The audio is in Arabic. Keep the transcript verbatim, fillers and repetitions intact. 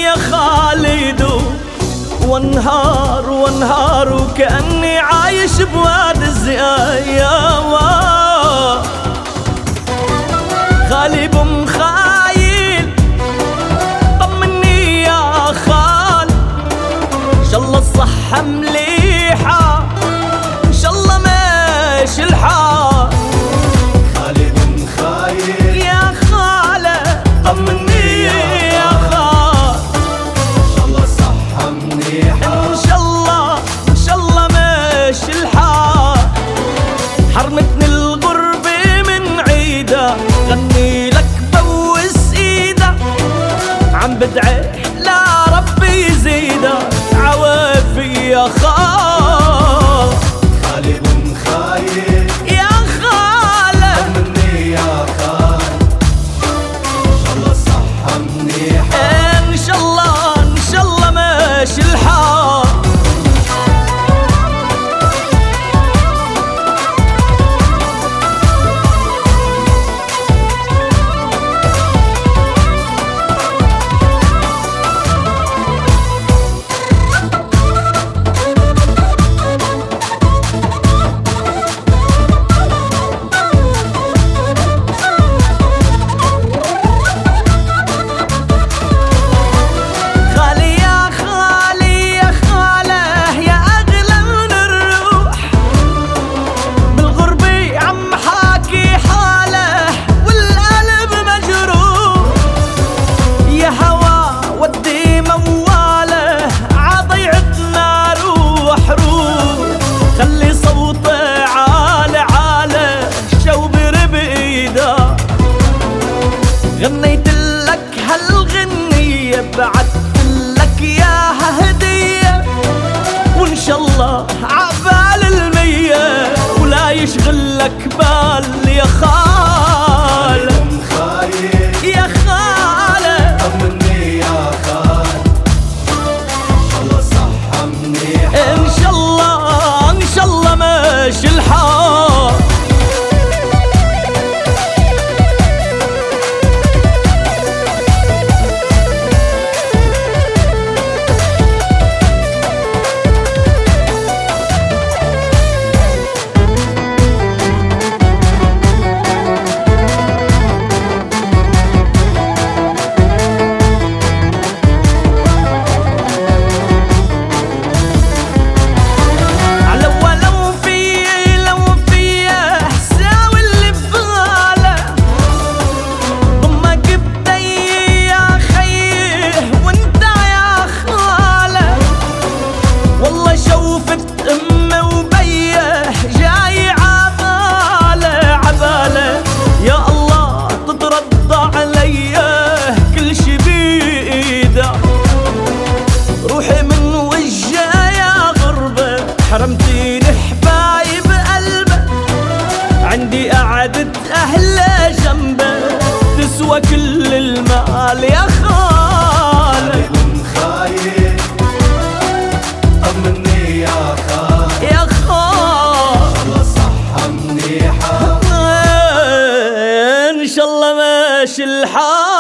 يا خالد وانهار وانهار وكأني عايش بواد الزياوة. خالي بمخايل طمني يا خال، ان شاء الله الصحة مليحة، ان شاء الله ماشي الحال. خالي بمخايل يا خالة طمني يا خال، ان شاء الله الصحة منيحة، ان شاء الله ان شاء الله ماشي الحال. حرمتني الغربة من عيدة، غني لك بوس ايدة، عم بدعي لا ربي يزيدها عوافي يا خال. خالي بمخايل يا خالة طمني يا خال، ان شاء الله الصحة منيحة، ان شاء الله ان شاء الله ماشي الحال. غنيت لك هالغنية بعت لك ياها هدية، وإن شاء الله عبال المية ولا يشغلك بال يا خال. بمخايل يا خالة طمني يا خال، ان شاء الله الصحة منيحة، إن شاء الله إن شاء الله ماشي الحال. حرمتيني حبايب قلبه، عندي قعدة أهل جنبه تسوى كل المال يا خال. خالي بمخايل طمني يا خال، يا خال ان شاء الله الصحة منيحة، إن شاء الله ماشي الحال.